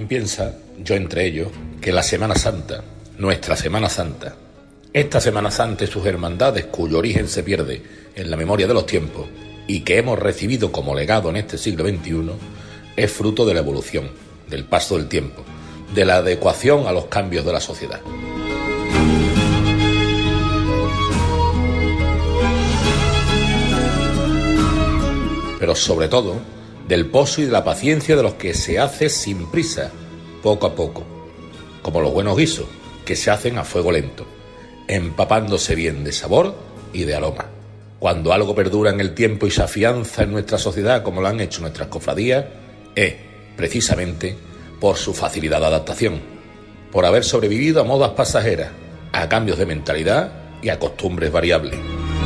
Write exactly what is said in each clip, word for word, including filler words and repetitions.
quien piensa, yo entre ellos, que la Semana Santa, nuestra Semana Santa, esta Semana Santa y sus hermandades cuyo origen se pierde en la memoria de los tiempos y que hemos recibido como legado en este siglo veintiuno, es fruto de la evolución, del paso del tiempo, de la adecuación a los cambios de la sociedad. Pero sobre todo, del pozo y de la paciencia de los que se hace sin prisa, poco a poco, como los buenos guisos, que se hacen a fuego lento, empapándose bien de sabor y de aroma. Cuando algo perdura en el tiempo y se afianza en nuestra sociedad, como lo han hecho nuestras cofradías, es, precisamente, por su facilidad de adaptación, por haber sobrevivido a modas pasajeras, a cambios de mentalidad y a costumbres variables.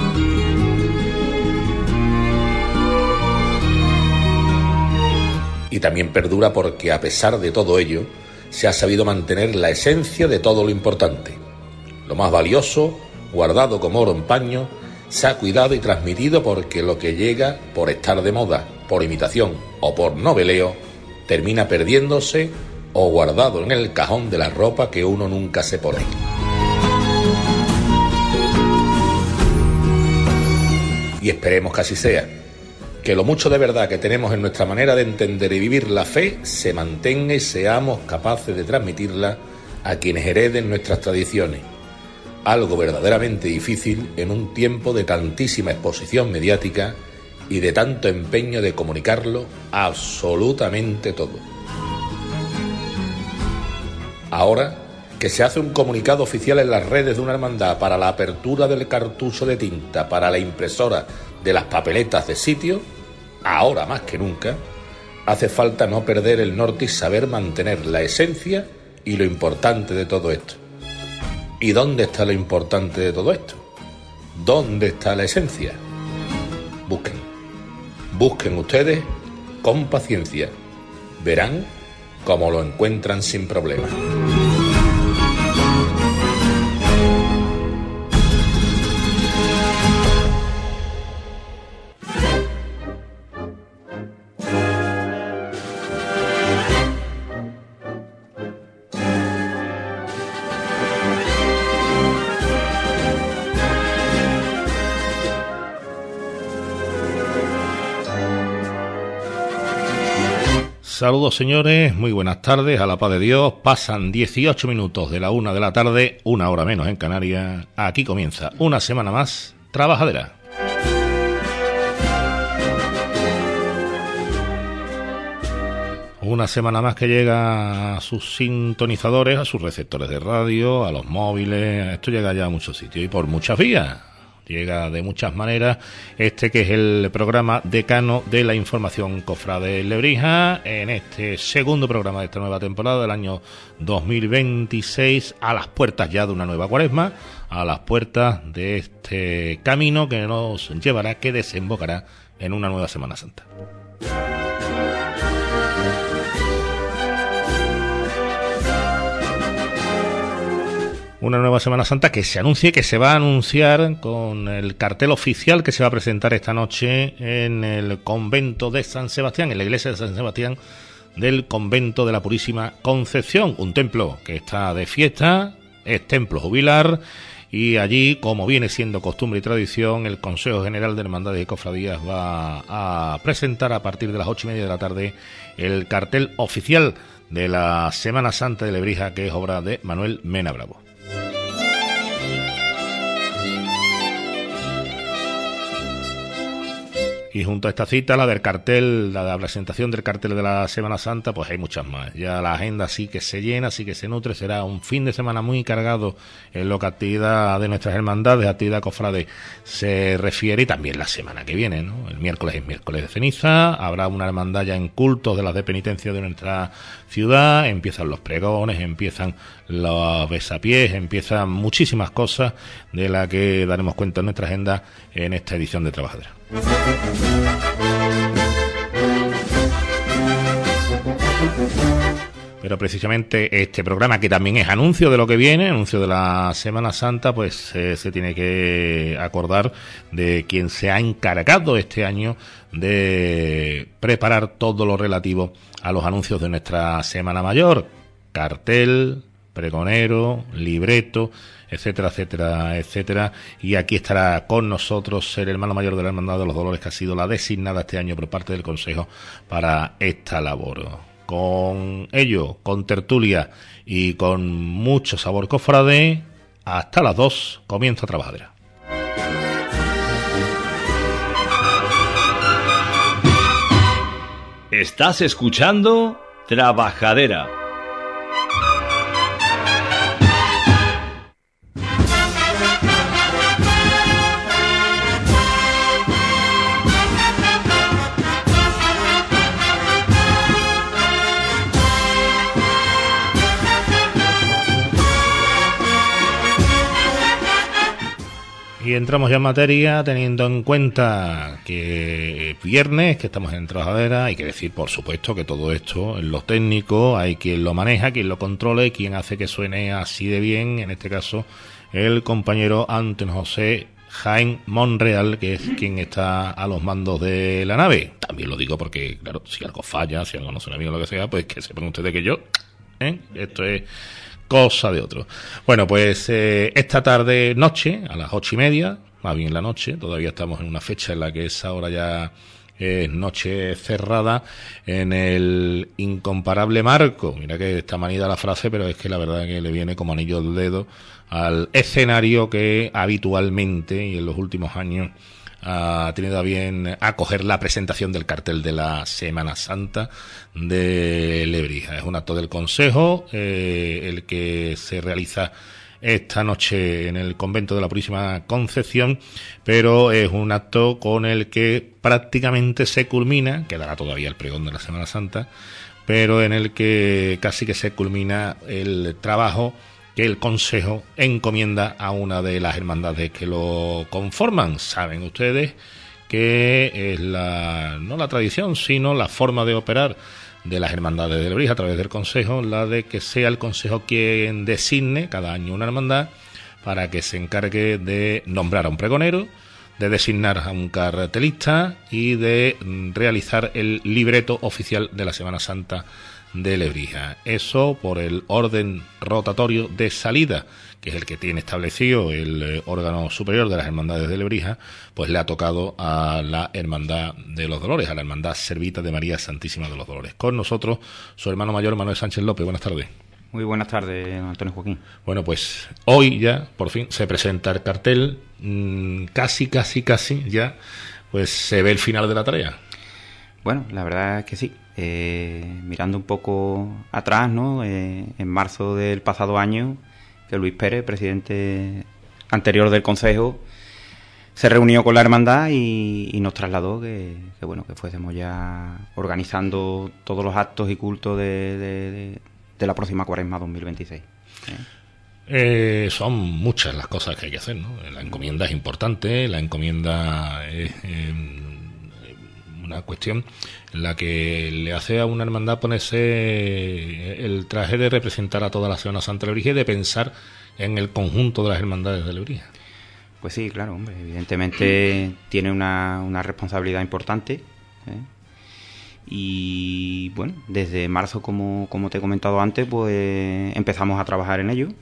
Y también perdura porque, a pesar de todo ello, se ha sabido mantener la esencia de todo lo importante. Lo más valioso, guardado como oro en paño, se ha cuidado y transmitido porque lo que llega por estar de moda, por imitación o por noveleo, termina perdiéndose o guardado en el cajón de la ropa que uno nunca se pone. Y esperemos que así sea. Que lo mucho de verdad que tenemos en nuestra manera de entender y vivir la fe se mantenga y seamos capaces de transmitirla a quienes hereden nuestras tradiciones. Algo verdaderamente difícil en un tiempo de tantísima exposición mediática y de tanto empeño de comunicarlo absolutamente todo. Ahora que se hace un comunicado oficial en las redes de una hermandad para la apertura del cartucho de tinta para la impresora de las papeletas de sitio, ahora más que nunca, hace falta no perder el norte y saber mantener la esencia y lo importante de todo esto. ¿Y dónde está lo importante de todo esto? ¿Dónde está la esencia? Busquen. Busquen ustedes con paciencia. Verán cómo lo encuentran sin problema. Saludos señores, muy buenas tardes, a la paz de Dios. Pasan dieciocho minutos de la una de la tarde, una hora menos en Canarias. Aquí comienza una semana más trabajadera. Una semana más que llega a sus sintonizadores, a sus receptores de radio, a los móviles. Esto llega ya a muchos sitios y por muchas vías. Llega de muchas maneras este que es el programa decano de la información cofrade Lebrija, en este segundo programa de esta nueva temporada del año dos mil veintiséis, a las puertas ya de una nueva cuaresma, a las puertas de este camino que nos llevará, que desembocará en una nueva Semana Santa. Una nueva Semana Santa que se anuncia y que se va a anunciar con el cartel oficial que se va a presentar esta noche en el convento de San Sebastián, en la iglesia de San Sebastián del convento de la Purísima Concepción, un templo que está de fiesta, es templo jubilar, y allí, como viene siendo costumbre y tradición, el Consejo General de Hermandades y Cofradías va a presentar a partir de las ocho y media de la tarde el cartel oficial de la Semana Santa de Lebrija, que es obra de Manuel Mena Bravo. Y junto a esta cita, la del cartel, la de la presentación del cartel de la Semana Santa, pues hay muchas más. Ya la agenda sí que se llena, sí que se nutre. Será un fin de semana muy cargado en lo que actividad de nuestras hermandades, actividad cofrade se refiere, y también la semana que viene, ¿no? El miércoles es miércoles de ceniza, habrá una hermandad ya en cultos de las de penitencia de nuestra ciudad, empiezan los pregones, empiezan los besapiés, empiezan muchísimas cosas de las que daremos cuenta en nuestra agenda en esta edición de Trabajadera. pero precisamente este programa, que también es anuncio de lo que viene, anuncio de la Semana Santa, pues eh, se tiene que acordar de quien se ha encargado este año de preparar todo lo relativo a los anuncios de nuestra Semana Mayor: cartel, pregonero, libreto, etcétera, etcétera, etcétera. Y aquí estará con nosotros el hermano mayor de la Hermandad de los Dolores, que ha sido la designada este año por parte del Consejo para esta labor. Con ello, con tertulia y con mucho sabor cofrade, hasta las dos comienza Trabajadera. Estás escuchando Trabajadera. Y entramos ya en materia, teniendo en cuenta que es viernes, que estamos en Trabajadera. Hay que decir, por supuesto, que todo esto, en lo técnico, hay quien lo maneja, quien lo controla y quien hace que suene así de bien, en este caso, el compañero Antonio José Jaén Monreal, que es quien está a los mandos de la nave. También lo digo porque, claro, si algo falla, si algo no suena bien o lo que sea, pues que sepan ustedes que yo, ¿eh? Esto es cosa de otro. Bueno, pues eh, esta tarde, noche, a las ocho y media, más bien la noche, todavía estamos en una fecha en la que es ahora ya es noche cerrada, en el incomparable marco, mira que está manida la frase, pero es que la verdad que le viene como anillo al dedo al escenario que habitualmente y en los últimos años ha tenido a bien acoger la presentación del cartel de la Semana Santa de Lebrija. Es un acto del Consejo, eh, el que se realiza esta noche en el convento de la Purísima Concepción, pero es un acto con el que prácticamente se culmina, quedará todavía el pregón de la Semana Santa, pero en el que casi que se culmina el trabajo que el Consejo encomienda a una de las hermandades que lo conforman. Saben ustedes que es la no la tradición, sino la forma de operar de las hermandades de Lebrija a través del Consejo, la de que sea el Consejo quien designe cada año una hermandad para que se encargue de nombrar a un pregonero, de designar a un cartelista y de realizar el libreto oficial de la Semana Santa de Lebrija. Eso por el orden rotatorio de salida, que es el que tiene establecido el eh, órgano superior de las hermandades de Lebrija, pues le ha tocado a la Hermandad de los Dolores, a la Hermandad Servita de María Santísima de los Dolores. Con nosotros su hermano mayor Manuel Sánchez López. Buenas tardes. Muy buenas tardes, Antonio Joaquín. Bueno, pues hoy ya, por fin, se presenta el cartel, mmm, casi, casi, casi ya, pues se ve el final de la tarea. Bueno, la verdad es que sí. Eh, mirando un poco atrás, ¿no? Eh, en marzo del pasado año, que Luis Pérez, presidente anterior del Consejo, se reunió con la hermandad y, y nos trasladó que, que bueno que fuésemos ya organizando todos los actos y cultos de, de, de, de la próxima Cuaresma dos mil veintiséis. ¿Eh? Eh, son muchas las cosas que hay que hacer, ¿no? La encomienda es importante, la encomienda es eh, una cuestión en la que le hace a una hermandad ponerse el traje de representar a toda la Semana Santa de Lebrija y de pensar en el conjunto de las hermandades de Lebrija. Pues sí, claro, hombre, evidentemente tiene una, una responsabilidad importante, ¿eh? Y bueno, desde marzo, como, como te he comentado antes, pues empezamos a trabajar en ello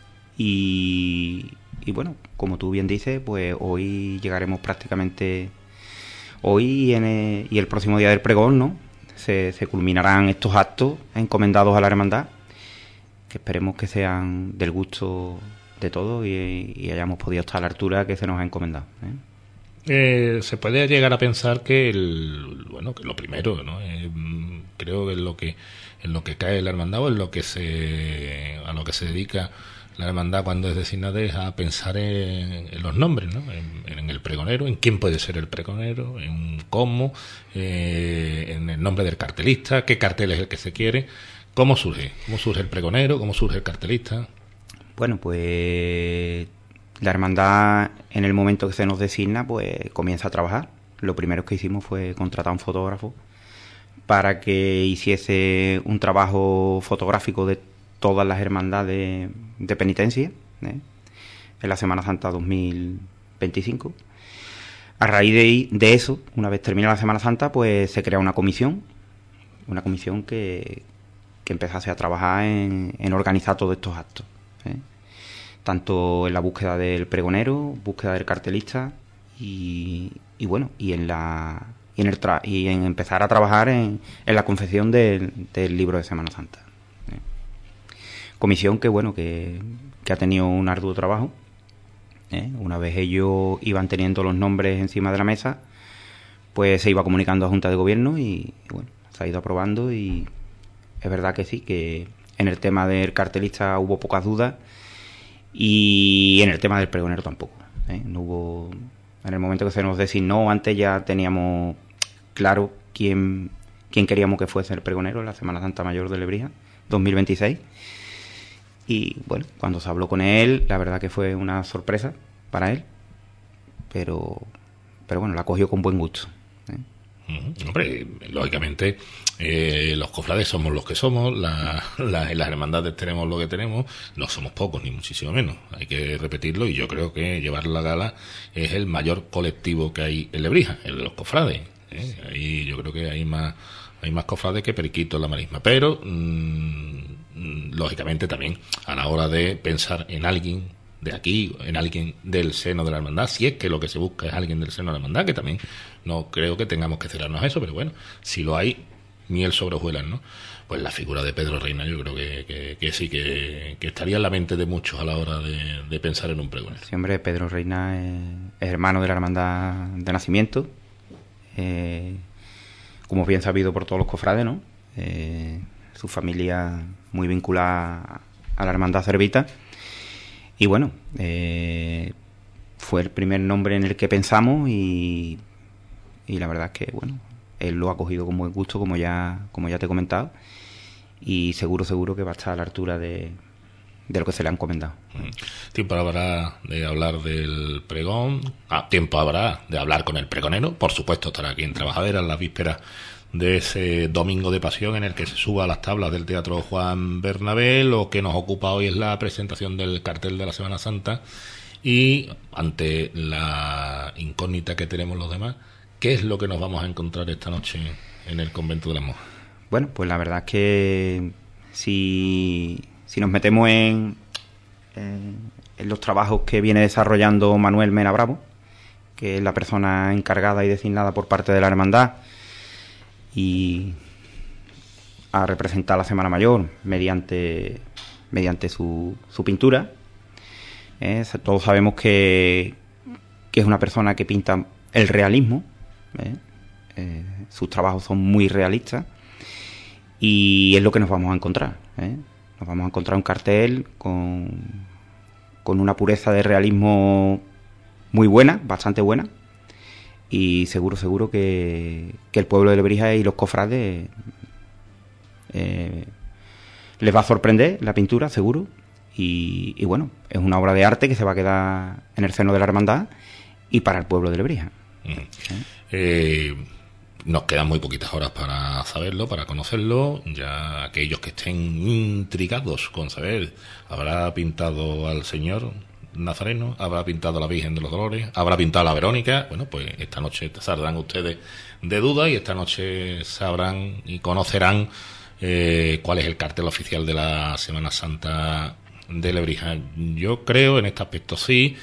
y, y bueno, como tú bien dices, pues hoy llegaremos prácticamente, hoy y, en el, y el próximo día del pregón, ¿no? Se, se culminarán estos actos encomendados a la hermandad, que esperemos que sean del gusto de todos y, y hayamos podido estar a la altura que se nos ha encomendado, ¿eh? Eh, se puede llegar a pensar que el, bueno, que lo primero, ¿no? Eh, creo que en lo que en lo que cae la hermandad o en lo que se a lo que se dedica la hermandad cuando es designada es a pensar en, en los nombres, ¿no? En, en el pregonero, en quién puede ser el pregonero, en cómo, eh, en el nombre del cartelista, qué cartel es el que se quiere, cómo surge, cómo surge el pregonero, cómo surge el cartelista. Bueno, pues la hermandad, en el momento que se nos designa, pues comienza a trabajar. Lo primero que hicimos fue contratar a un fotógrafo para que hiciese un trabajo fotográfico de todas las hermandades de penitencia, ¿eh? en la Semana Santa dos mil veinticinco. A raíz de, de eso, una vez terminada la Semana Santa, pues se crea una comisión, una comisión que, que empezase a trabajar en, en organizar todos estos actos, ¿eh? tanto en la búsqueda del pregonero, búsqueda del cartelista y, y bueno, y en la y en, el tra y en empezar a trabajar en, en la confección del, del libro de Semana Santa. ¿eh? Comisión que bueno que, que ha tenido un arduo trabajo. ¿eh? Una vez ellos iban teniendo los nombres encima de la mesa, pues se iba comunicando a Junta de Gobierno y, y bueno, se ha ido aprobando y es verdad que sí, que en el tema del cartelista hubo pocas dudas y en el tema del pregonero tampoco. ¿eh? No hubo... En el momento que se nos designó, antes ya teníamos claro quién, quién queríamos que fuese el pregonero en la Semana Santa Mayor de Lebrija dos mil veintiséis. Y bueno, cuando se habló con él, la verdad que fue una sorpresa para él, pero, pero bueno, la cogió con buen gusto. ¿eh? Uh-huh. Hombre, lógicamente eh, los cofrades somos los que somos, la, la, en las hermandades tenemos lo que tenemos, no somos pocos ni muchísimo menos, hay que repetirlo, y yo creo que llevar la gala es el mayor colectivo que hay en Lebrija, el de los cofrades. ¿eh? Ahí yo creo que hay más hay más cofrades que periquitos en la marisma, pero mmm, lógicamente también a la hora de pensar en alguien de aquí, en alguien del seno de la hermandad, si es que lo que se busca es alguien del seno de la hermandad, que también no creo que tengamos que cerrarnos a eso, pero bueno, si lo hay, miel sobre hojuelas, ¿no? Pues la figura de Pedro Reina yo creo que, que, que sí, que, que estaría en la mente de muchos a la hora de, de pensar en un pregonero. Sí, hombre, Pedro Reina es, es hermano de la hermandad de nacimiento, eh, como bien sabido por todos los cofrades, ¿no? Eh, su familia muy vinculada a la hermandad servita. Y bueno, eh, fue el primer nombre en el que pensamos y, y la verdad es que, bueno, él lo ha cogido con buen gusto, como ya como ya te he comentado, y seguro, seguro que va a estar a la altura de, de lo que se le han encomendado. Tiempo habrá de hablar del pregón, ah, tiempo habrá de hablar con el pregonero, por supuesto estará aquí en Trabajadera en las vísperas de ese domingo de pasión en el que se suba a las tablas del Teatro Juan Bernabé. Lo que nos ocupa hoy es la presentación del cartel de la Semana Santa y ante la incógnita que tenemos los demás, ¿qué es lo que nos vamos a encontrar esta noche en el Convento de las Monjas? Bueno, pues la verdad es que si, si nos metemos en, en, en los trabajos que viene desarrollando Manuel Mena Bravo, que es la persona encargada y designada por parte de la hermandad y a representar la Semana Mayor mediante mediante su, su pintura. Eh, todos sabemos que, que es una persona que pinta el realismo. Eh, eh, sus trabajos son muy realistas y es lo que nos vamos a encontrar. Eh. Nos vamos a encontrar un cartel con, con una pureza de realismo muy buena, bastante buena. Y seguro, seguro que, que el pueblo de Lebrija y los cofrades eh, les va a sorprender la pintura, seguro. Y, y bueno, es una obra de arte que se va a quedar en el seno de la hermandad y para el pueblo de Lebrija. Uh-huh. ¿Sí? Eh, nos quedan muy poquitas horas para saberlo, para conocerlo. Ya aquellos que estén intrigados con saber, ¿habrá pintado al Señor Nazareno? ¿Habrá pintado a la Virgen de los Dolores? ¿Habrá pintado a la Verónica? Bueno, pues esta noche saldrán ustedes de duda y esta noche sabrán y conocerán eh, cuál es el cartel oficial de la Semana Santa de Lebrija. Yo creo en este aspecto sí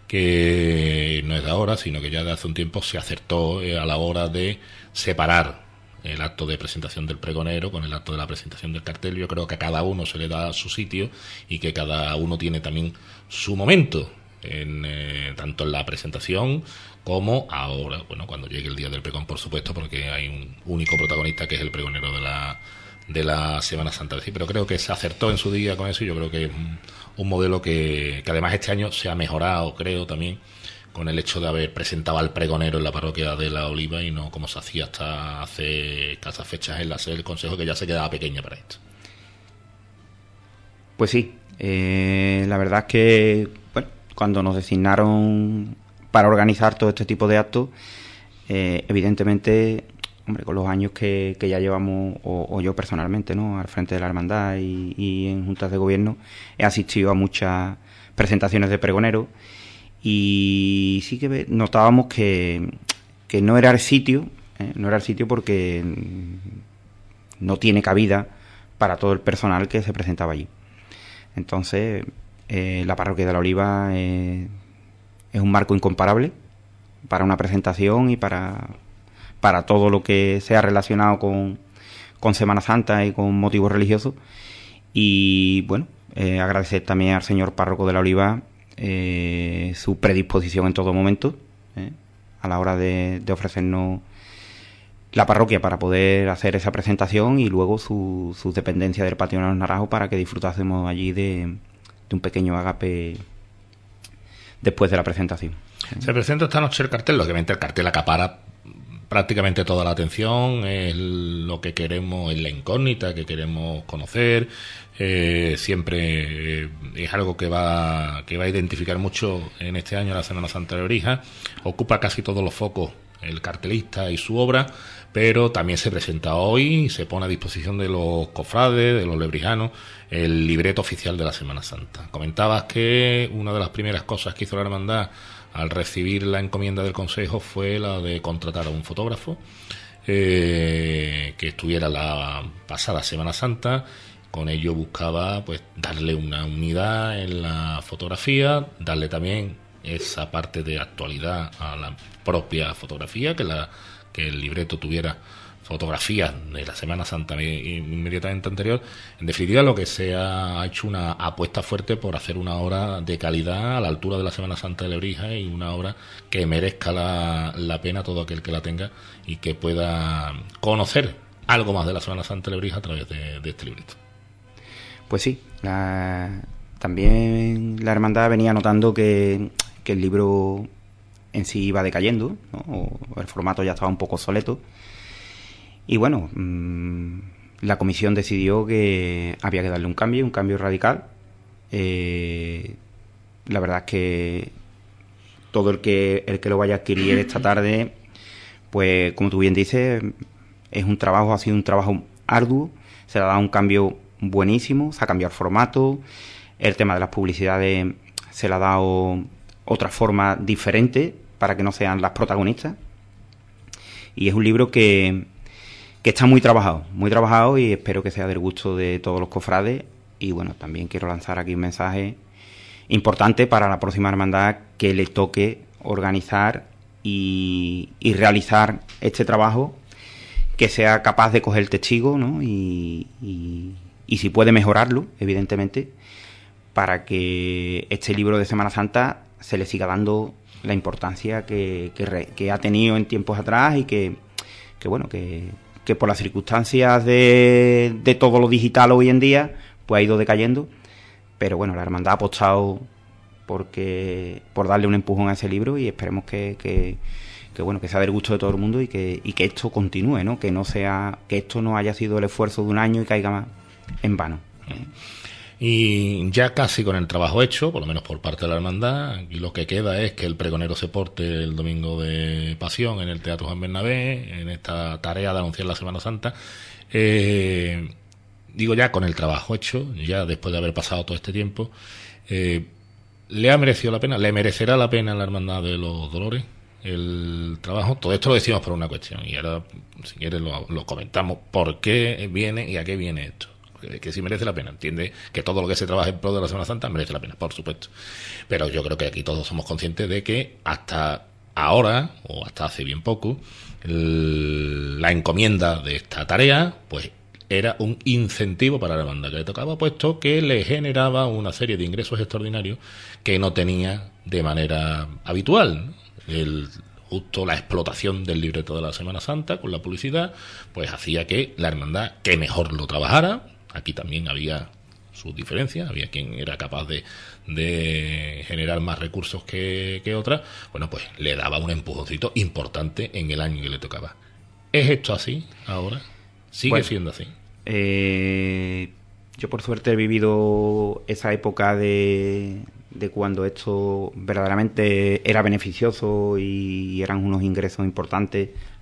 que no es de ahora, sino que ya de hace un tiempo se acertó eh, a la hora de separar el acto de presentación del pregonero con el acto de la presentación del cartel. Yo creo que a cada uno se le da su sitio y que cada uno tiene también su momento, en, eh, tanto en la presentación como ahora, bueno, cuando llegue el día del pregón, por supuesto, porque hay un único protagonista que es el pregonero de la de la Semana Santa. Sí, pero creo que se acertó en su día con eso y yo creo que es un, un modelo que, que además este año se ha mejorado, creo, también con el hecho de haber presentado al pregonero en la parroquia de La Oliva y no como se hacía hasta hace escasas fechas en la sede del Consejo, que ya se quedaba pequeña para esto. Pues sí, eh, la verdad es que bueno, cuando nos designaron para organizar todo este tipo de actos, eh, evidentemente hombre, con los años que, que ya llevamos, o, o yo personalmente, ¿no?, al frente de la hermandad y, y en juntas de gobierno, he asistido a muchas presentaciones de pregoneros y sí que notábamos que, que no era el sitio, ¿eh? no era el sitio porque no tiene cabida para todo el personal que se presentaba allí. Entonces, eh, la parroquia de la Oliva eh, es un marco incomparable para una presentación y para, para todo lo que sea relacionado con, con Semana Santa y con motivos religiosos. Y bueno, eh, agradecer también al señor párroco de la Oliva eh, su predisposición en todo momento eh, a la hora de, de ofrecernos la parroquia para poder hacer esa presentación y luego su, su dependencia del Patio de los Naranjos para que disfrutásemos allí de, de un pequeño agape después de la presentación. Se presenta esta noche el cartel, lógicamente el cartel acapara prácticamente toda la atención, es lo que queremos, es la incógnita que queremos conocer, eh, siempre eh, es algo que va que va a identificar mucho en este año la Semana Santa de Lebrija, ocupa casi todos los focos el cartelista y su obra, pero también se presenta hoy y se pone a disposición de los cofrades, de los lebrijanos, el libreto oficial de la Semana Santa. Comentabas que una de las primeras cosas que hizo la hermandad al recibir la encomienda del Consejo fue la de contratar a un fotógrafo eh, que estuviera la pasada Semana Santa. Con ello buscaba pues darle una unidad en la fotografía, darle también esa parte de actualidad a la propia fotografía, que la que el libreto tuviera fotografías de la Semana Santa inmediatamente anterior. En definitiva, lo que se ha hecho una apuesta fuerte por hacer una obra de calidad a la altura de la Semana Santa de Lebrija y una obra que merezca la, la pena todo aquel que la tenga y que pueda conocer algo más de la Semana Santa de Lebrija a través de, de este libreto. Pues sí, la, también la hermandad venía notando que, que el libro en sí iba decayendo, ¿no? O el formato ya estaba un poco obsoleto. Y bueno, mmm, la comisión decidió que había que darle un cambio, un cambio radical. Eh, la verdad es que todo el que el que lo vaya a adquirir esta tarde, pues como tú bien dices, es un trabajo, ha sido un trabajo arduo, se le ha dado un cambio buenísimo, se ha cambiado el formato, el tema de las publicidades se le ha dado otra forma diferente para que no sean las protagonistas. Y es un libro que que está muy trabajado, muy trabajado y espero que sea del gusto de todos los cofrades. Y bueno, también quiero lanzar aquí un mensaje importante para la próxima hermandad que le toque organizar y, y realizar este trabajo, que sea capaz de coger el testigo, ¿no? y, y, y si puede mejorarlo, evidentemente, para que este libro de Semana Santa se le siga dando la importancia que, que, re, que ha tenido en tiempos atrás y que, que bueno, que que por las circunstancias de, de todo lo digital hoy en día, pues ha ido decayendo. Pero bueno, la hermandad ha apostado porque, por darle un empujón a ese libro y esperemos que, que, que bueno, que sea del gusto de todo el mundo y que, y que esto continúe, ¿no? Que no sea, que esto no haya sido el esfuerzo de un año y caiga más en vano. Y ya casi con el trabajo hecho, por lo menos por parte de la hermandad, y lo que queda es que el pregonero se porte el domingo de Pasión en el Teatro Juan Bernabé, en esta tarea de anunciar la Semana Santa. Eh, digo, ya con el trabajo hecho, ya después de haber pasado todo este tiempo, eh, ¿le ha merecido la pena? ¿Le merecerá la pena a la Hermandad de los Dolores el trabajo? Todo esto lo decimos por una cuestión, y ahora, si quieres, lo, lo comentamos. ¿Por qué viene y a qué viene esto? Que sí merece la pena, entiende que todo lo que se trabaja en pro de la Semana Santa merece la pena, por supuesto, pero yo creo que aquí todos somos conscientes de que hasta ahora, o hasta hace bien poco, el, la encomienda de esta tarea pues era un incentivo para la hermandad que le tocaba, puesto que le generaba una serie de ingresos extraordinarios que no tenía de manera habitual, ¿no? El justo la explotación del libreto de la Semana Santa con la publicidad pues hacía que la hermandad que mejor lo trabajara. Aquí también había sus diferencias, había quien era capaz de, de generar más recursos que, que otras. Bueno, pues le daba un empujoncito importante en el año que le tocaba. ¿Es esto así ahora? ¿Sigue bueno, siendo así? Eh, yo por suerte he vivido esa época de, de cuando esto verdaderamente era beneficioso y eran unos ingresos importantes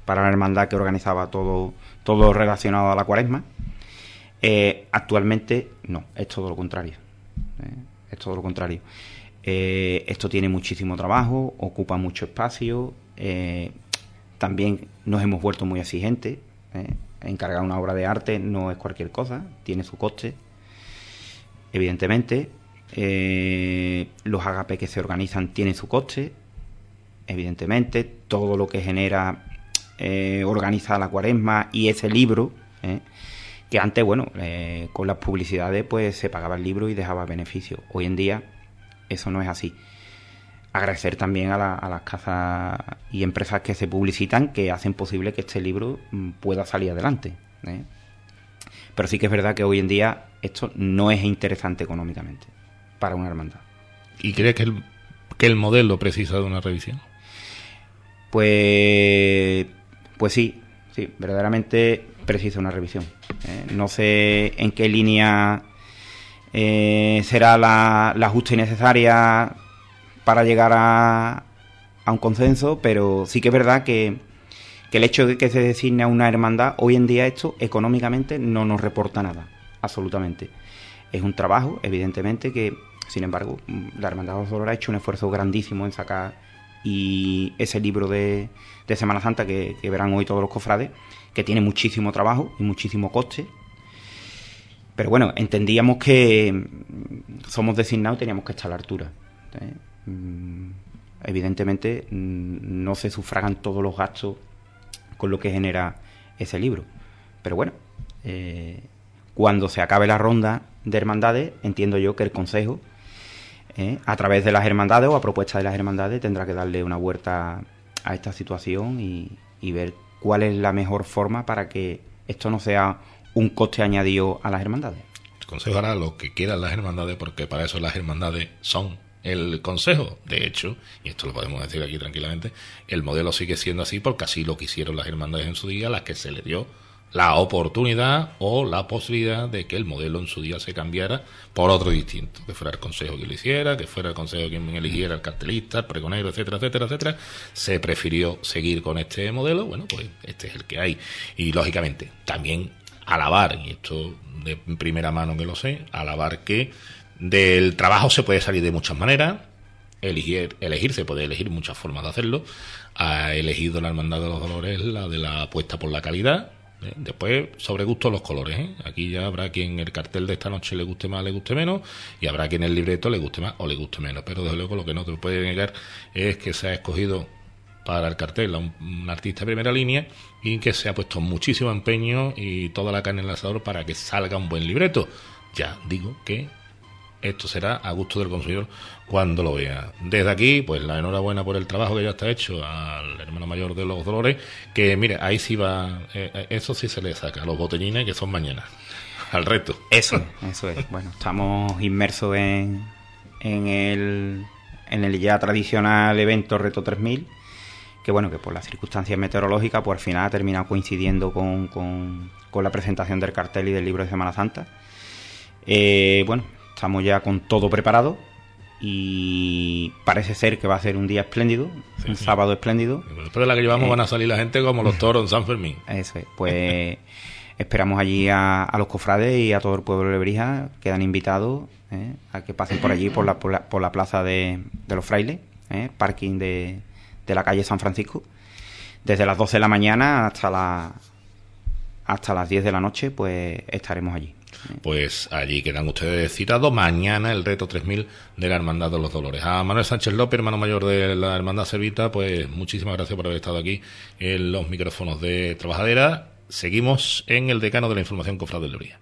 para la hermandad que organizaba todo, todo relacionado a la Cuaresma. Eh, actualmente no, es todo lo contrario. Eh, es todo lo contrario. Eh, esto tiene muchísimo trabajo, ocupa mucho espacio. Eh, también nos hemos vuelto muy exigentes. Eh, encargar una obra de arte no es cualquier cosa, tiene su coste, evidentemente. Eh, los agapes que se organizan tienen su coste, evidentemente. Todo lo que genera eh, organizar la Cuaresma y ese libro, eh, que antes, bueno, eh, con las publicidades pues se pagaba el libro y dejaba beneficio. Hoy en día eso no es así. Agradecer también a, la, a las casas y empresas que se publicitan, que hacen posible que este libro pueda salir adelante, ¿eh? Pero sí que es verdad que hoy en día esto no es interesante económicamente para una hermandad. ¿Y crees que el, que el modelo precisa de una revisión? Pues, pues sí, sí, verdaderamente precisa una revisión. ¿eh? No sé en qué línea eh, será la, la justa y necesaria para llegar a, a un consenso, pero sí que es verdad que, que el hecho de que se designe a una hermandad, hoy en día esto económicamente no nos reporta nada, absolutamente. Es un trabajo, evidentemente, que, sin embargo, la Hermandad de los Dolores ha hecho un esfuerzo grandísimo en sacar y ese libro de, de Semana Santa que, que verán hoy todos los cofrades, que tiene muchísimo trabajo y muchísimo coste. Pero bueno, entendíamos que somos designados y teníamos que estar a la altura. ¿eh? Evidentemente no se sufragan todos los gastos con lo que genera ese libro, pero bueno, eh, cuando se acabe la ronda de hermandades, entiendo yo que el Consejo, eh, a través de las hermandades o a propuesta de las hermandades, tendrá que darle una vuelta a esta situación y, y ver cuál es la mejor forma para que esto no sea un coste añadido a las hermandades. El Consejo hará lo que quieran las hermandades, porque para eso las hermandades son el Consejo. De hecho, y esto lo podemos decir aquí tranquilamente, el modelo sigue siendo así porque así lo quisieron las hermandades en su día, las que se le dio la oportunidad o la posibilidad de que el modelo en su día se cambiara por otro distinto, que fuera el Consejo quien lo hiciera, que fuera el Consejo quien eligiera el cartelista, el pregonero, etcétera, etcétera, etcétera. Se prefirió seguir con este modelo. Bueno, pues este es el que hay. Y lógicamente también alabar, y esto de primera mano que lo sé, alabar que del trabajo se puede salir de muchas maneras. Elegir, elegir se puede elegir muchas formas de hacerlo. Ha elegido la Hermandad de los Dolores la de la apuesta por la calidad. ¿eh? Después, sobre gusto los colores. ¿eh? Aquí ya habrá quien el cartel de esta noche le guste más, le guste menos, y habrá quien el libreto le guste más o le guste menos. Pero desde luego lo que no te puede negar es que se ha escogido para el cartel a un, un artista de primera línea y que se ha puesto muchísimo empeño y toda la carne en el asador para que salga un buen libreto. Ya digo que esto será a gusto del consumidor cuando lo vea. Desde aquí, pues la enhorabuena por el trabajo que ya está hecho al hermano mayor de los Dolores, que mire, ahí sí va, eh, eso sí se le saca, los botellines que son mañana, al reto. Eso, eso es. Bueno, estamos inmersos en, en el en el ya tradicional evento Reto tres mil, que bueno, que por las circunstancias meteorológicas, pues al final ha terminado coincidiendo con, con, con la presentación del cartel y del libro de Semana Santa. Eh, bueno, estamos ya con todo preparado y parece ser que va a ser un día espléndido, sí, un sí. sábado espléndido. Después de la que llevamos eh, van a salir la gente como los toros en San Fermín. Eso es, pues esperamos allí a, a los cofrades y a todo el pueblo de Lebrija, quedan invitados eh, a que pasen por allí, por la, por la, por la plaza de, de los frailes, eh, parking de, de la calle San Francisco, desde las doce de la mañana hasta, la, hasta las diez de la noche, pues estaremos allí. Pues allí quedan ustedes citados. Mañana el reto tres mil de la Hermandad de los Dolores. A Manuel Sánchez López, hermano mayor de la Hermandad Servita, pues muchísimas gracias por haber estado aquí en los micrófonos de Trabajadera. Seguimos en el decano de la información cofrade de Lebrija.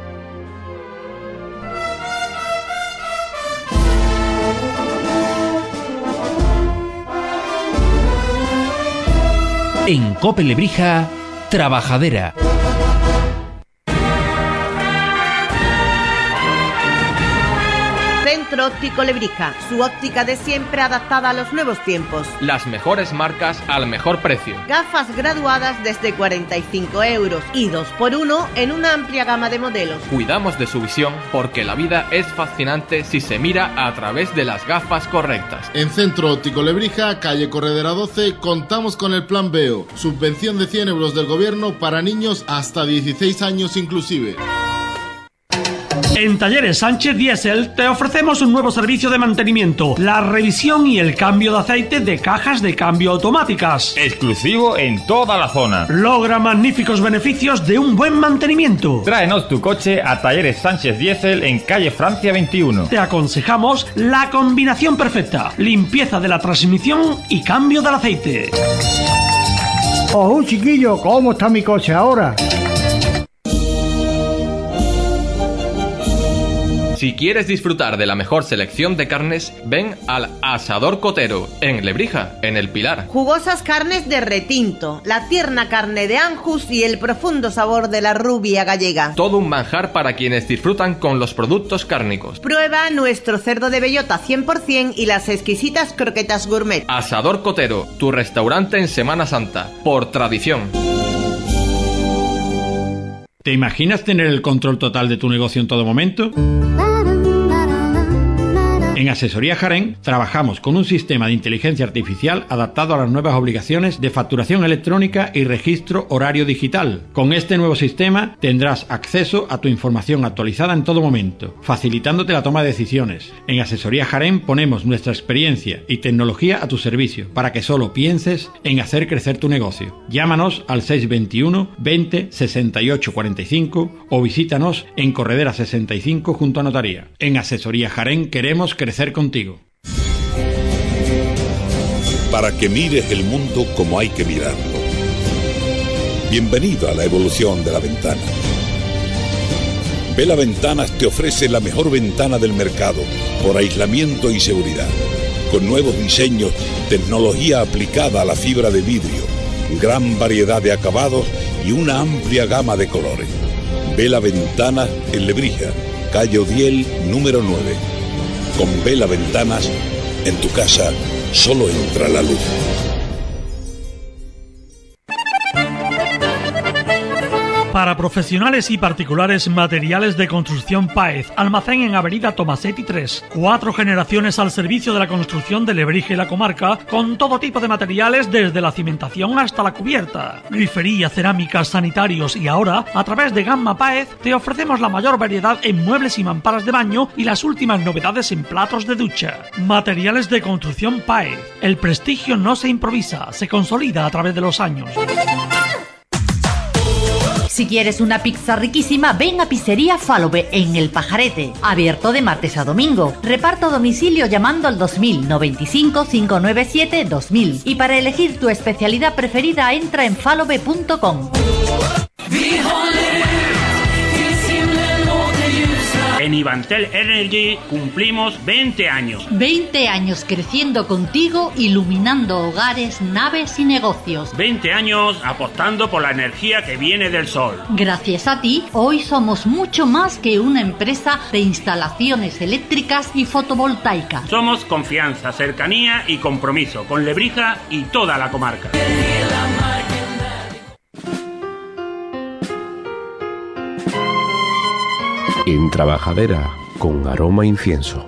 En COPE Lebrija, Trabajadera. Centro Óptico Lebrija, su óptica de siempre adaptada a los nuevos tiempos. Las mejores marcas al mejor precio. Gafas graduadas desde cuarenta y cinco euros y dos por uno en una amplia gama de modelos. Cuidamos de su visión porque la vida es fascinante si se mira a través de las gafas correctas. En Centro Óptico Lebrija, calle Corredera doce, contamos con el Plan Veo, subvención de cien euros del gobierno para niños hasta dieciséis años inclusive. En Talleres Sánchez Diesel te ofrecemos un nuevo servicio de mantenimiento, la revisión y el cambio de aceite de cajas de cambio automáticas. Exclusivo en toda la zona. Logra magníficos beneficios de un buen mantenimiento. Tráenos tu coche a Talleres Sánchez Diesel en calle Francia veintiuno. Te aconsejamos la combinación perfecta, limpieza de la transmisión y cambio del aceite. ¡Oh, chiquillo! ¿Cómo está mi coche ahora? Si quieres disfrutar de la mejor selección de carnes, ven al Asador Cotero, en Lebrija, en El Pilar. Jugosas carnes de retinto, la tierna carne de Anjus y el profundo sabor de la rubia gallega. Todo un manjar para quienes disfrutan con los productos cárnicos. Prueba nuestro cerdo de bellota cien por cien y las exquisitas croquetas gourmet. Asador Cotero, tu restaurante en Semana Santa, por tradición. ¿Te imaginas tener el control total de tu negocio en todo momento? En Asesoría Jarén trabajamos con un sistema de inteligencia artificial adaptado a las nuevas obligaciones de facturación electrónica y registro horario digital. Con este nuevo sistema tendrás acceso a tu información actualizada en todo momento, facilitándote la toma de decisiones. En Asesoría Jarén ponemos nuestra experiencia y tecnología a tu servicio para que solo pienses en hacer crecer tu negocio. Llámanos al seis veintiuno veinte sesenta y ocho cuarenta y cinco o visítanos en Corredera sesenta y cinco junto a Notaría. En Asesoría Jarén queremos crecer contigo. Para que mires el mundo como hay que mirarlo. Bienvenido a la evolución de La Ventana. Vela Ventanas te ofrece la mejor ventana del mercado por aislamiento y seguridad, con nuevos diseños, tecnología aplicada a la fibra de vidrio, gran variedad de acabados y una amplia gama de colores. Vela Ventanas en Lebrija, calle Odiel número nueve. Con Vela Ventanas, en tu casa solo entra la luz. Para profesionales y particulares, materiales de construcción Páez. Almacén en Avenida Tomasetti tres. Cuatro generaciones al servicio de la construcción de Lebrija y la comarca, con todo tipo de materiales desde la cimentación hasta la cubierta. Grifería, cerámicas, sanitarios y ahora, a través de Gamma Páez, te ofrecemos la mayor variedad en muebles y mamparas de baño y las últimas novedades en platos de ducha. Materiales de construcción Páez. El prestigio no se improvisa, se consolida a través de los años. Si quieres una pizza riquísima, ven a Pizzería Falobe en El Pajarete. Abierto de martes a domingo. Reparto a domicilio llamando al dos mil noventa y cinco, cinco nueve siete, dos mil. Y para elegir tu especialidad preferida, entra en falobe punto com. En Ivantel Energy cumplimos veinte años. veinte años creciendo contigo, iluminando hogares, naves y negocios. veinte años apostando por la energía que viene del sol. Gracias a ti, hoy somos mucho más que una empresa de instalaciones eléctricas y fotovoltaicas. Somos confianza, cercanía y compromiso con Lebrija y toda la comarca. En Trabajadera, con aroma a incienso.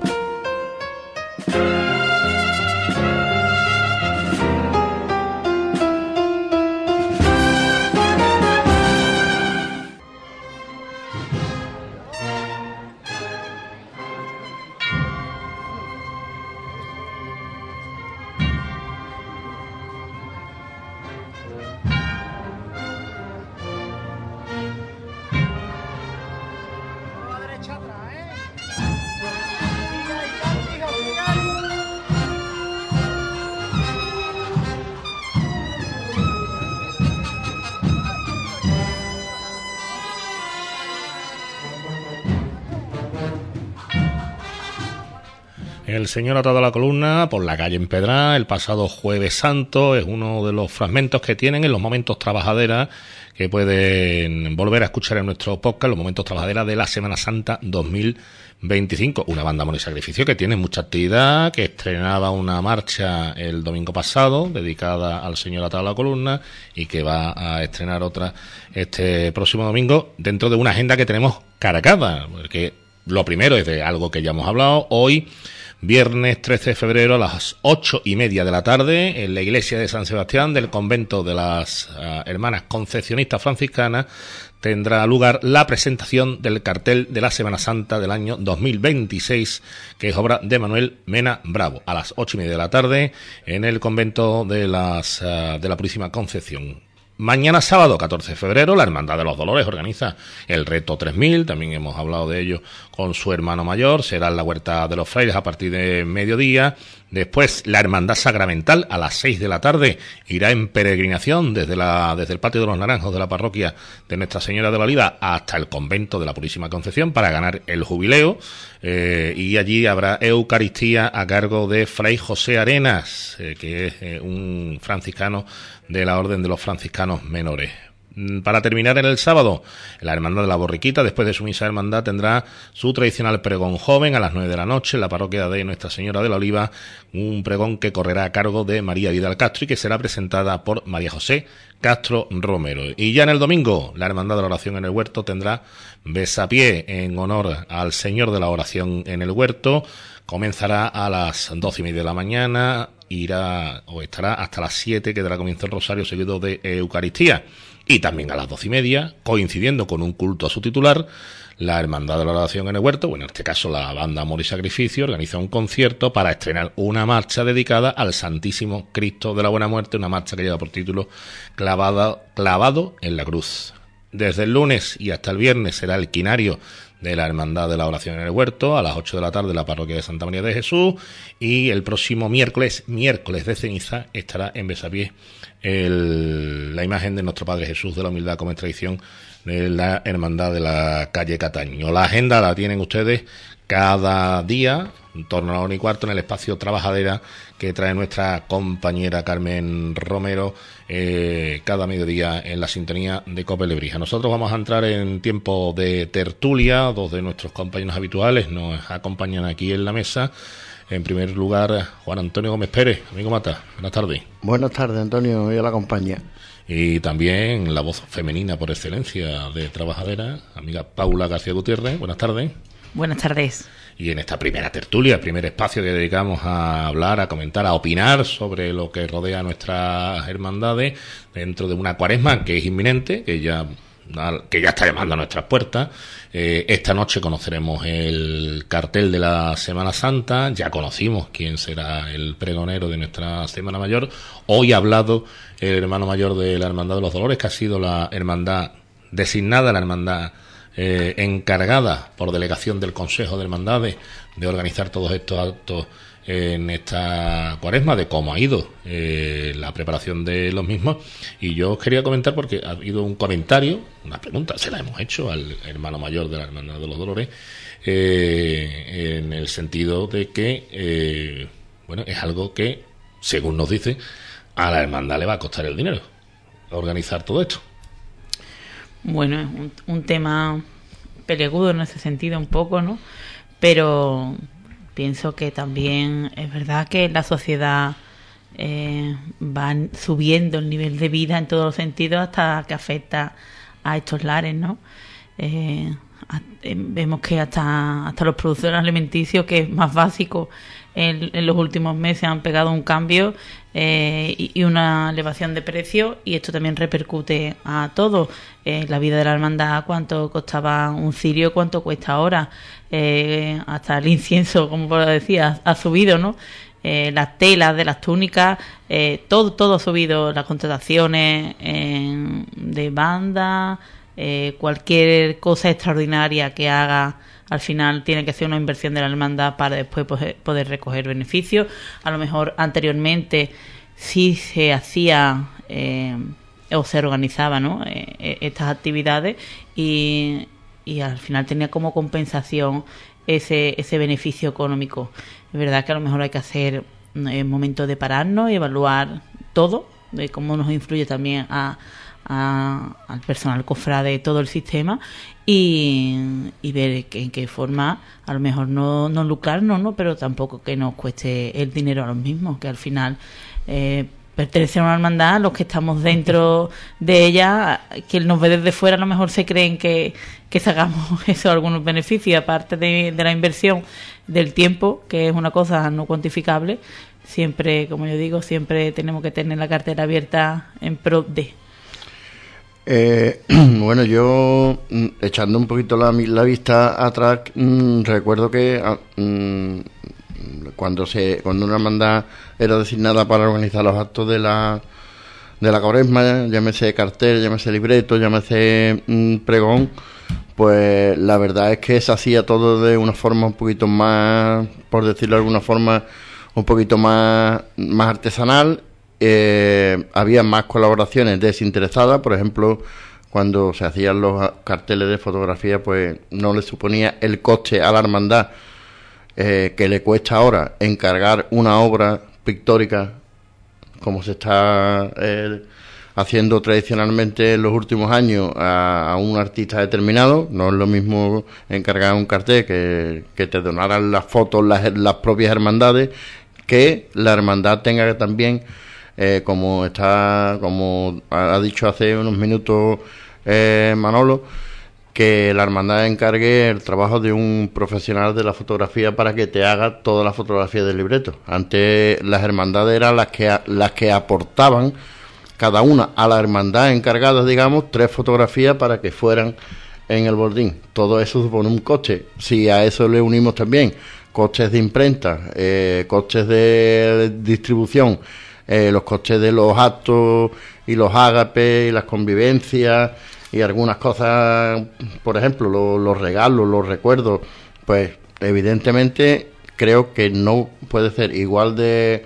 El Señor atado a la columna por la calle Empedrá el pasado Jueves Santo es uno de los fragmentos que tienen en los momentos trabajadera que pueden volver a escuchar en nuestro podcast, los momentos trabajadera de la Semana Santa dos mil veinticinco. Una banda Amor y Sacrificio que tiene mucha actividad, que estrenaba una marcha el domingo pasado dedicada al Señor atado a la columna y que va a estrenar otra este próximo domingo dentro de una agenda que tenemos cargada, porque lo primero es de algo que ya hemos hablado hoy. Viernes trece de febrero a las ocho y media de la tarde en la iglesia de San Sebastián del convento de las uh, hermanas concepcionistas franciscanas tendrá lugar la presentación del cartel de la Semana Santa del año dos mil veintiséis, que es obra de Manuel Mena Bravo, a las ocho y media de la tarde en el convento de las uh, de la Purísima Concepción. Mañana sábado catorce de febrero la Hermandad de los Dolores organiza el Reto tres mil, también hemos hablado de ello con su hermano mayor, será en la Huerta de los Frailes a partir de mediodía. Después la Hermandad Sacramental a las seis de la tarde irá en peregrinación desde la desde el Patio de los Naranjos de la parroquia de Nuestra Señora de la Oliva hasta el convento de la Purísima Concepción para ganar el jubileo, eh, y allí habrá Eucaristía a cargo de Fray José Arenas, eh, que es eh, un franciscano de la Orden de los Franciscanos Menores. Para terminar, en el sábado, la Hermandad de la Borriquita, después de su misa de hermandad, tendrá su tradicional pregón joven a las nueve de la noche en la parroquia de Nuestra Señora de la Oliva, un pregón que correrá a cargo de María Vidal Castro y que será presentada por María José Castro Romero. Y ya en el domingo, la Hermandad de la Oración en el Huerto tendrá besapié en honor al Señor de la Oración en el Huerto. Comenzará a las doce y media de la mañana, irá o estará hasta las siete, que dará comienzo el rosario seguido de Eucaristía. Y también a las doce y media, coincidiendo con un culto a su titular, la Hermandad de la Oración en el Huerto, bueno, en este caso la banda Amor y Sacrificio, organiza un concierto para estrenar una marcha dedicada al Santísimo Cristo de la Buena Muerte, una marcha que lleva por título Clavada, Clavado en la Cruz. Desde el lunes y hasta el viernes será el quinario de la Hermandad de la Oración en el Huerto, a las ocho de la tarde en la parroquia de Santa María de Jesús, y el próximo miércoles, miércoles de ceniza, estará en besapié el, la imagen de nuestro Padre Jesús de la Humildad como es tradición de la Hermandad de la calle Cataño. La agenda la tienen ustedes cada día, en torno a la una y cuarto, en el espacio Trabajadera que trae nuestra compañera Carmen Romero eh, cada mediodía en la sintonía de Cope Lebrija. Nosotros vamos a entrar en tiempo de tertulia. Dos de nuestros compañeros habituales nos acompañan aquí en la mesa. En primer lugar, Juan Antonio Gómez Pérez. Amigo Mata, buenas tardes. Buenas tardes, Antonio, y a la compañía. Y también la voz femenina por excelencia de Trabajadera, amiga Paula García Gutiérrez. Buenas tardes. Buenas tardes. Y en esta primera tertulia, el primer espacio que dedicamos a hablar, a comentar, a opinar sobre lo que rodea a nuestras hermandades dentro de una cuaresma que es inminente, que ya que ya está llamando a nuestras puertas. Eh, esta noche conoceremos el cartel de la Semana Santa, ya conocimos quién será el pregonero de nuestra Semana Mayor. Hoy ha hablado el hermano mayor de la Hermandad de los Dolores, que ha sido la hermandad designada, la hermandad eh, encargada por delegación del Consejo de Hermandades de organizar todos estos actos en esta cuaresma, de cómo ha ido eh, la preparación de los mismos. Y yo os quería comentar, porque ha habido un comentario, una pregunta, se la hemos hecho al hermano mayor de la Hermandad de los Dolores, eh, en el sentido de que eh, bueno, es algo que, según nos dice, a la hermandad le va a costar el dinero organizar todo esto. Bueno, es un, un tema peleagudo en ese sentido un poco, ¿no? Pero pienso que también es verdad que la sociedad eh, va subiendo el nivel de vida en todos los sentidos hasta que afecta a estos lares, ¿no? Eh, a, eh, vemos que hasta hasta los productores alimenticios, que es más básico, en, en los últimos meses han pegado un cambio eh, y, y una elevación de precios, y esto también repercute a todo. Eh, la vida de la hermandad, cuánto costaba un cirio, cuánto cuesta ahora, eh, hasta el incienso, como decía, ha, ha subido, ¿no? Eh, las telas de las túnicas, eh, todo todo ha subido, las contrataciones eh, de banda, eh, cualquier cosa extraordinaria que haga, al final tiene que ser una inversión de la hermandad para después poder, poder recoger beneficios. A lo mejor anteriormente sí se hacía eh, o se organizaba, ¿no? Eh, estas actividades y, y al final tenía como compensación ese, ese beneficio económico. Es verdad que a lo mejor hay que hacer el momento de pararnos y evaluar todo, de cómo nos influye también a, a, al personal cofrade todo el sistema y, y ver que, en qué forma a lo mejor no, no lucrarnos, ¿no? Pero tampoco que nos cueste el dinero a los mismos, que al final eh, pertenece a una hermandad, los que estamos dentro de ella, quien nos ve desde fuera a lo mejor se creen que, que sacamos eso, algunos beneficios, aparte de, de la inversión del tiempo, que es una cosa no cuantificable. Siempre, como yo digo, siempre tenemos que tener la cartera abierta en pro de. Eh, bueno, yo echando un poquito la, la vista atrás, mmm, recuerdo que mmm, cuando se cuando una hermandad era designada para organizar los actos de la de la Cuaresma, llámese cartel, llámese libreto, llámese mmm, pregón, pues la verdad es que se hacía todo de una forma un poquito más, por decirlo de alguna forma, un poquito más, más artesanal. Eh, había más colaboraciones desinteresadas, por ejemplo, cuando se hacían los carteles de fotografía, pues no le suponía el coste a la hermandad eh, que le cuesta ahora encargar una obra pictórica, como se está eh, haciendo tradicionalmente en los últimos años, a, a un artista determinado. No es lo mismo encargar un cartel que, que te donaran las fotos las, las propias hermandades, que la hermandad tenga que también, eh, como está, como ha dicho hace unos minutos eh, Manolo, que la hermandad encargue el trabajo de un profesional de la fotografía para que te haga toda la fotografía del libreto. Antes las hermandades eran las que las que aportaban cada una a la hermandad encargada, digamos, tres fotografías para que fueran en el bordín. Todo eso supone un coste. Si a eso le unimos también costes de imprenta, eh, costes de distribución, eh, los costes de los actos y los ágapes y las convivencias y algunas cosas, por ejemplo, lo, los regalos, los recuerdos, pues evidentemente creo que no puede ser igual de...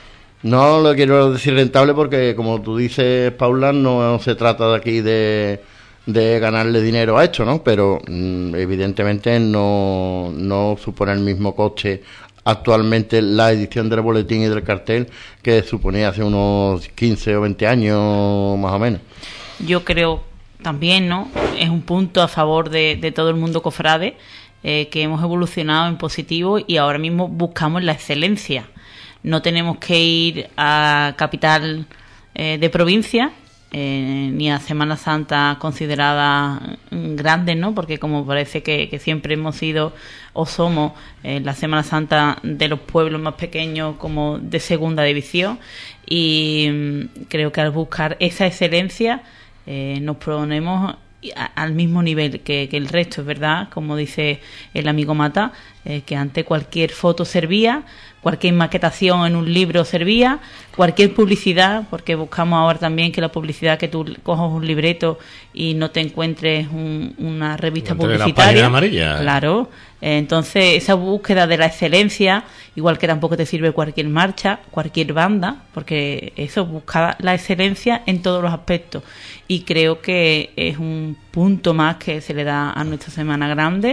No lo quiero decir rentable porque, como tú dices, Paula, no se trata de aquí de... de ganarle dinero a esto, ¿no? Pero mmm, evidentemente no, no supone el mismo coste actualmente la edición del boletín y del cartel que suponía hace unos quince o veinte años más o menos. Yo creo también, ¿no? Es un punto a favor de, de todo el mundo cofrade, eh, que hemos evolucionado en positivo y ahora mismo buscamos la excelencia. No tenemos que ir a capital eh, de provincia, Eh, ni a Semana Santa considerada grandes, ¿no? Porque como parece que, que siempre hemos sido o somos eh, la Semana Santa de los pueblos más pequeños como de segunda división, y mm, creo que al buscar esa excelencia eh, nos ponemos a, al mismo nivel que, que el resto. Es verdad, como dice el amigo Mata, eh, que antes cualquier foto servía, cualquier maquetación en un libro servía, cualquier publicidad, porque buscamos ahora también que la publicidad, que tú cojas un libreto y no te encuentres un, una revista publicitaria. La amarilla. Claro. Eh, entonces, esa búsqueda de la excelencia, igual que tampoco te sirve cualquier marcha, cualquier banda, porque eso busca la excelencia en todos los aspectos. Y creo que es un punto más que se le da a nuestra Semana Grande.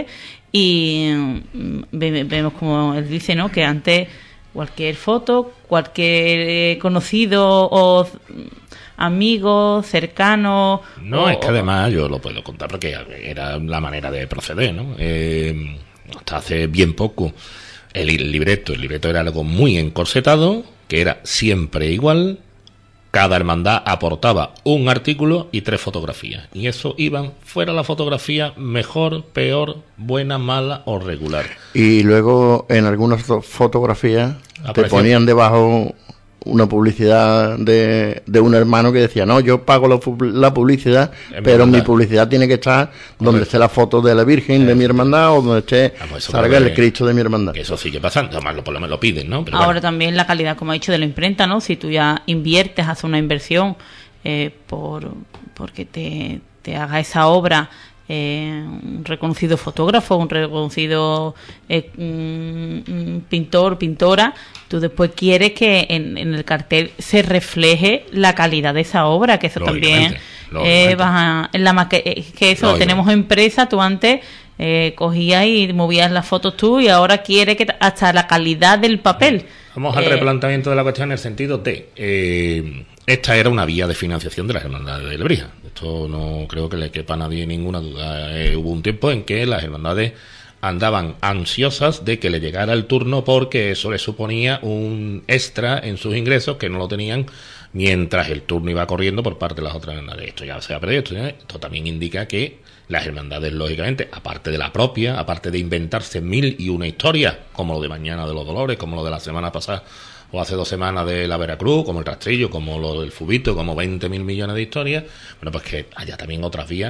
Y vemos, como él dice, ¿no?, que antes cualquier foto, cualquier conocido o amigo cercano... No, o, es que además yo lo puedo contar porque era la manera de proceder, ¿no? Eh, hasta hace bien poco el, el libreto, el libreto era algo muy encorsetado, que era siempre igual. Cada hermandad aportaba un artículo y tres fotografías. Y eso iban fuera la fotografía mejor, peor, buena, mala o regular. Y luego en algunas fotografías Apareció. te ponían debajo una publicidad de, de un hermano que decía, no, yo pago la, la publicidad, es pero mi, mi publicidad tiene que estar donde esté la foto de la Virgen de mi hermandad o donde esté ah, pues salga el Cristo de mi hermandad. Que eso sigue pasando, además lo, por lo menos lo piden, ¿no? Pero ahora bueno. También la calidad, como ha dicho, de la imprenta, ¿no? Si tú ya inviertes, haces una inversión eh, por porque te, te haga esa obra eh, un reconocido fotógrafo, un reconocido eh, un, un pintor, pintora, tú después quieres que en, en el cartel se refleje la calidad de esa obra, que eso también eh, baja, en la maque- que eso lo tenemos en empresa. Tú antes eh, cogías y movías las fotos tú y ahora quiere que hasta la calidad del papel. Vamos al eh, replanteamiento de la cuestión en el sentido de eh, esta era una vía de financiación de las hermandades de Lebrija. Esto no creo que le quepa a nadie ninguna duda. Eh, hubo un tiempo en que las hermandades andaban ansiosas de que le llegara el turno porque eso le suponía un extra en sus ingresos que no lo tenían mientras el turno iba corriendo por parte de las otras hermandades. Esto ya se ha perdido. Esto, ya, esto también indica que las hermandades, lógicamente, aparte de la propia, aparte de inventarse mil y una historias, como lo de Mañana de los Dolores, como lo de la semana pasada o hace dos semanas de la Veracruz, como el Rastrillo, como lo del Fubito, como veinte mil millones de historias, bueno, pues que haya también otras vías,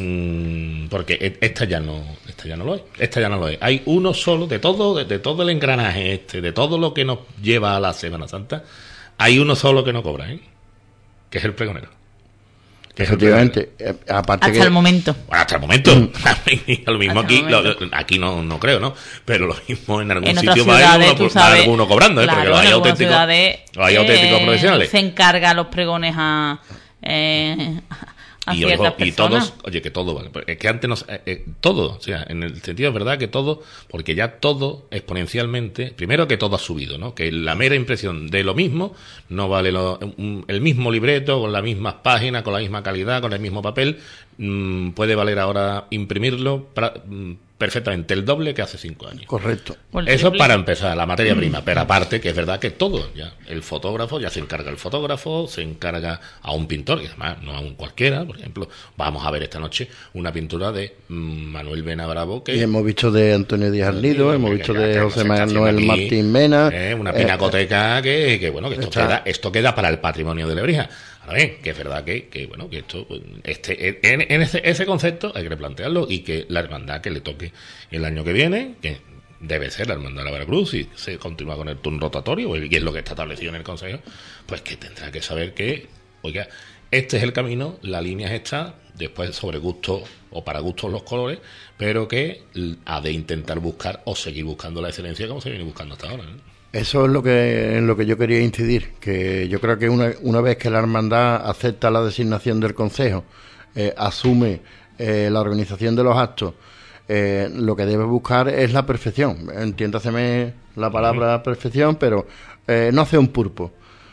mmm, porque esta ya no esta ya no lo es, esta ya no lo es. Hay uno solo, de todo, de, de todo el engranaje este, de todo lo que nos lleva a la Semana Santa, hay uno solo que no cobra, ¿eh? Que es el pregonero. Efectivamente, aparte hasta que... el momento. Bueno, hasta el momento. Lo mismo aquí, lo, aquí no, no creo, ¿no? Pero lo mismo en algún en sitio va a haber uno, sabes, alguno cobrando, ¿eh? Claro, porque los hay auténticos, ciudades, los hay auténticos eh, profesionales. Se encarga los pregones a... Eh, a y, ojo, y todos, oye, que todo, vale, es que antes no, eh, eh, todo, o sea, en el sentido es verdad que todo, porque ya todo exponencialmente, primero que todo ha subido, ¿no? Que la mera impresión de lo mismo no vale lo, un, el mismo libreto, con las mismas páginas, con la misma calidad, con el mismo papel, mmm, puede valer ahora imprimirlo para, mmm, perfectamente el doble que hace cinco años. Correcto. Eso para empezar, la materia prima, pero aparte que es verdad que todo, ya el fotógrafo, ya se encarga el fotógrafo, se encarga a un pintor, y además no a un cualquiera, por ejemplo, vamos a ver esta noche una pintura de mmm, Manuel Vena Bravo, que y hemos visto de Antonio Díaz Arnido, hemos visto de que José Manuel aquí, Martín Mena, eh, una pinacoteca eh, que, que bueno, que esto queda, esto queda para el patrimonio de Lebrija. Ahora bien, que es verdad que, que bueno, que esto, este, en, en ese, ese concepto hay que replantearlo y que la hermandad que le toque el año que viene, que debe ser la hermandad de la Veracruz, y se continúa con el turno rotatorio, y es lo que está establecido en el Consejo, pues que tendrá que saber que, oiga, este es el camino, la línea es esta, después sobre gusto o para gustos los colores, pero que ha de intentar buscar o seguir buscando la excelencia como se viene buscando hasta ahora, ¿no? Eso es lo que en lo que yo quería incidir, que yo creo que una, una vez que la hermandad acepta la designación del Consejo, eh, asume eh, la organización de los actos, eh, lo que debe buscar es la perfección. Entiéndaseme la palabra perfección, pero eh, no hace un pulpo.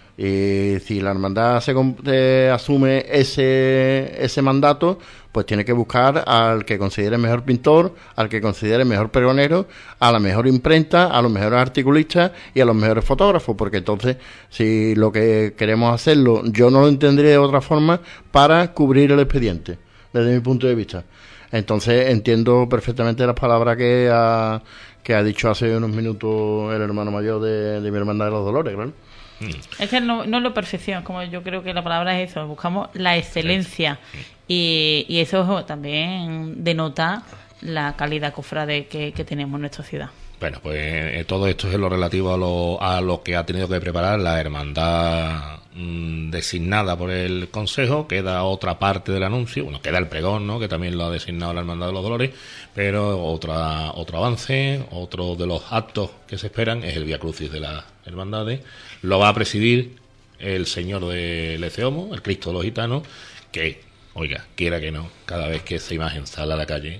Y si la hermandad se eh, asume ese ese mandato, pues tiene que buscar al que considere mejor pintor, al que considere mejor pregonero, a la mejor imprenta, a los mejores articulistas y a los mejores fotógrafos, porque entonces si lo que queremos hacerlo, yo no lo entendería de otra forma para cubrir el expediente, desde mi punto de vista. Entonces entiendo perfectamente las palabras que ha, que ha dicho hace unos minutos el hermano mayor de, de mi hermandad de los Dolores, ¿verdad? Es que no, no es la perfección, como yo creo que la palabra es eso, buscamos la excelencia y, y eso también denota la calidad cofrade que, que tenemos en nuestra ciudad. Bueno, pues eh, todo esto es lo relativo a lo, a lo que ha tenido que preparar la hermandad mmm, designada por el Consejo. Queda otra parte del anuncio, bueno, queda el pregón, ¿no?, que también lo ha designado la Hermandad de los Dolores, pero otra, otro avance, otro de los actos que se esperan es el Vía Crucis de las hermandades. Lo va a presidir el señor de Leceomo, el Cristo de los Gitanos, que, oiga, quiera que no, cada vez que esa imagen sale a la calle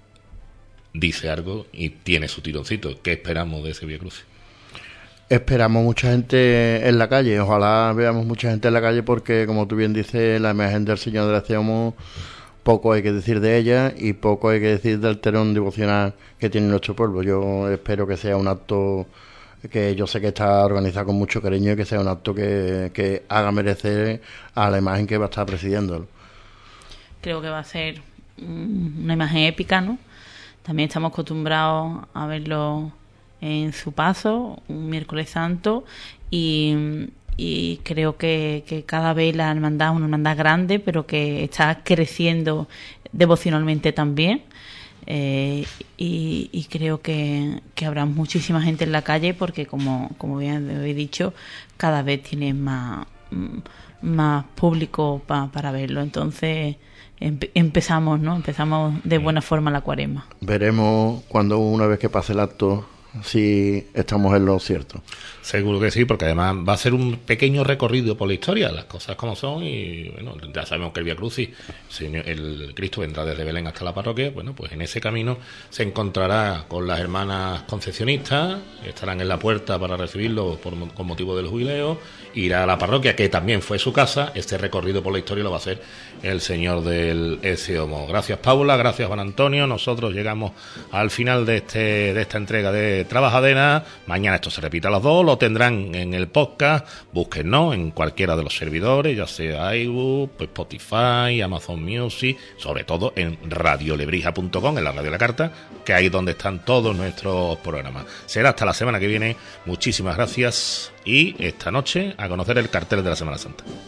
dice algo y tiene su tironcito. ¿Qué esperamos de ese Vía Crucis? Esperamos mucha gente en la calle, ojalá veamos mucha gente en la calle, porque como tú bien dices, la imagen del Señor de Leceomo, poco hay que decir de ella y poco hay que decir del terrón devocional que tiene nuestro pueblo. Yo espero que sea un acto que yo sé que está organizado con mucho cariño y que sea un acto que, que haga merecer a la imagen que va a estar presidiéndolo. Creo que va a ser una imagen épica, ¿no? También estamos acostumbrados a verlo en su paso, un miércoles santo, y, y creo que, que cada vez la hermandad es una hermandad grande, pero que está creciendo devocionalmente también. Eh, y, y creo que, que habrá muchísima gente en la calle, porque como, como bien he dicho, cada vez tiene más, más público pa, para verlo. Entonces empe- empezamos, ¿no? Empezamos de buena forma la Cuaresma. Veremos cuando, una vez que pase el acto, si estamos en lo cierto. Seguro que sí, porque además va a ser un pequeño recorrido por la historia, las cosas como son, y bueno, ya sabemos que el Vía Crucis, el Cristo vendrá desde Belén hasta la parroquia. Bueno, pues en ese camino se encontrará con las hermanas concepcionistas, estarán en la puerta para recibirlo por, con motivo del jubileo, irá a la parroquia, que también fue su casa. Este recorrido por la historia lo va a hacer el señor del Exeomo. Gracias, Paula, gracias, Juan Antonio. Nosotros llegamos al final de este de esta entrega de Trabajadera. Mañana esto se repite a las dos, lo tendrán en el podcast, búsquennos en cualquiera de los servidores, ya sea iBook, pues Spotify, Amazon Music, sobre todo en radio lebrija punto com, en la radio de la carta, que ahí es donde están todos nuestros programas. Será hasta la semana que viene. Muchísimas gracias y esta noche a conocer el cartel de la Semana Santa.